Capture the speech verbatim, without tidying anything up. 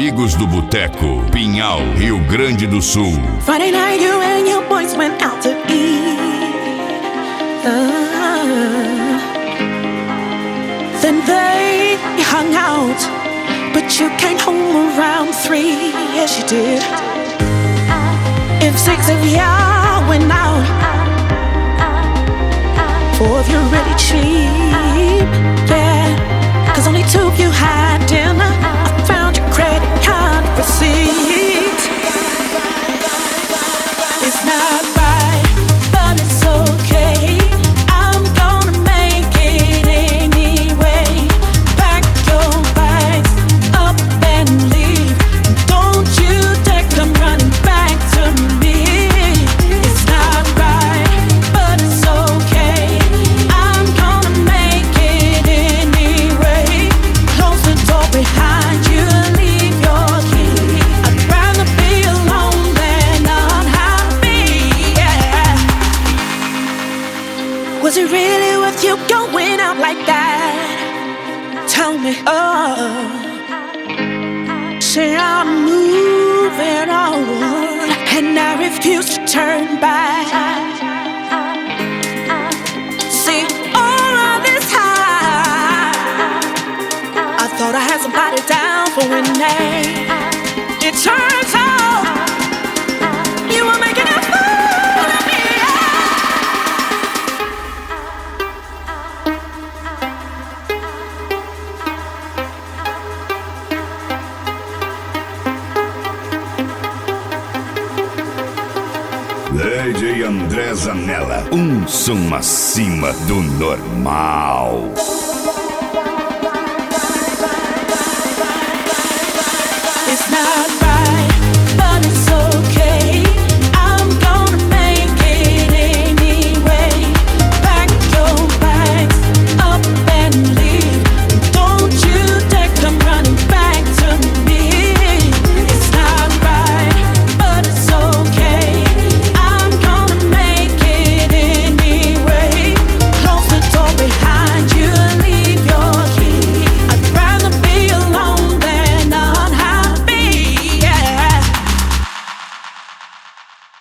Amigos do Boteco, Pinhal, Rio Grande do Sul. Friday night you and your boys went out to eat. uh, Then they hung out, but you came home around three. Yes you did. If six of y'all went out, four of you really cheap. Yeah, cause only two of you had dinner. I found your credit card receipt. It's not right, but it's okay. I'm gonna make it anyway. Pack your bags up and leave. Don't you dare come running back to me. It's not right, but it's okay. I'm gonna make it anyway. Close the door behind you, leave your key. I'd rather be alone than unhappy, yeah. Was it really worth you going out like that? Tell me, oh. Say I'm moving on, and I refuse to turn back. See, all of this time I thought I had somebody down for winning. It turns out you were making a fool of me. D J André Zanella, um som acima do normal.